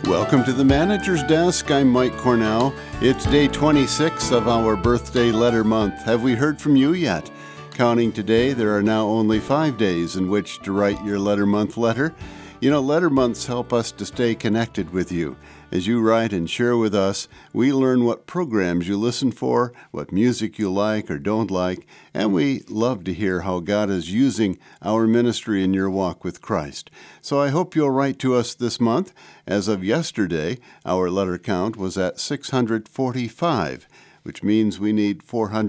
Welcome to the Manager's Desk. I'm Mike Cornell. It's day 26 of our birthday letter month. Have we heard from you yet? Counting today, there are now only 5 days in which to write your letter month letter. You know, letter months help us to stay connected with you. As you write and share with us, we learn what programs you listen for, what music you like or don't like, and we love to hear how God is using our ministry in your walk with Christ. So I hope you'll write to us this month. As of yesterday, our letter count was at 645, which means we need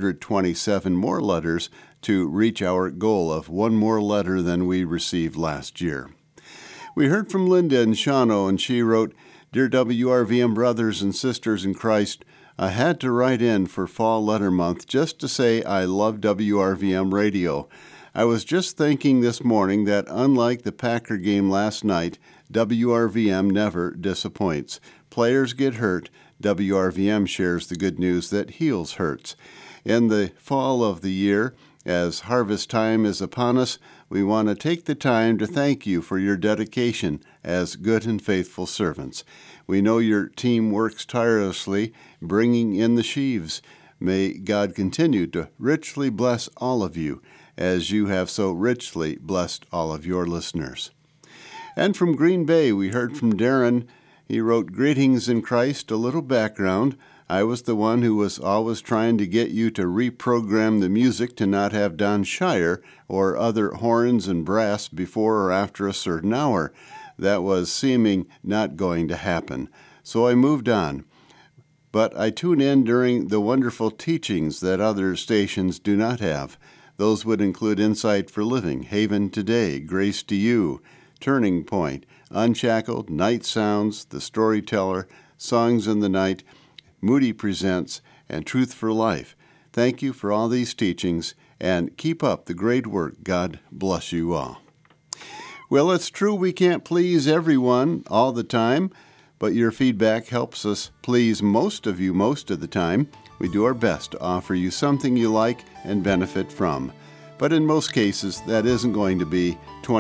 427 more letters to reach our goal of one more letter than we received last year. We heard from Linda in Shawano, and she wrote, "Dear WRVM brothers and sisters in Christ, I had to write in for Fall Letter Month just to say I love WRVM radio. I was just thinking this morning that unlike the Packer game last night, WRVM never disappoints. Players get hurt. WRVM shares the good news that heals hurts. In the fall of the year, as harvest time is upon us, we want to take the time to thank you for your dedication as good and faithful servants. We know your team works tirelessly, bringing in the sheaves. May God continue to richly bless all of you, as you have so richly blessed all of your listeners." And from Green Bay, we heard from Darren. He wrote, "Greetings in Christ, a little background. I was the one who was always trying to get you to reprogram the music to not have Don Shire or other horns and brass before or after a certain hour. That was seeming not going to happen. So I moved on. But I tune in during the wonderful teachings that other stations do not have. Those would include Insight for Living, Haven Today, Grace to You, Turning Point, Unshackled, Night Sounds, The Storyteller, Songs in the Night, Moody Presents, and Truth for Life. Thank you for all these teachings, and keep up the great work. God bless you all." Well, it's true we can't please everyone all the time, but your feedback helps us please most of you most of the time. We do our best to offer you something you like and benefit from. But in most cases, that isn't going to be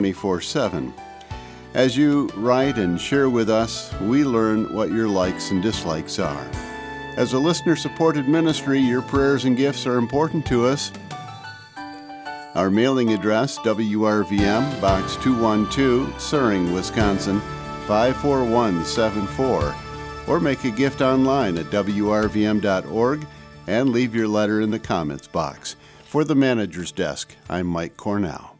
24/7. As you write and share with us, we learn what your likes and dislikes are. As a listener-supported ministry, your prayers and gifts are important to us. Our mailing address, WRVM, Box 212, Suring, Wisconsin, 54174. Or make a gift online at WRVM.org and leave your letter in the comments box. For the Manager's Desk, I'm Mike Cornell.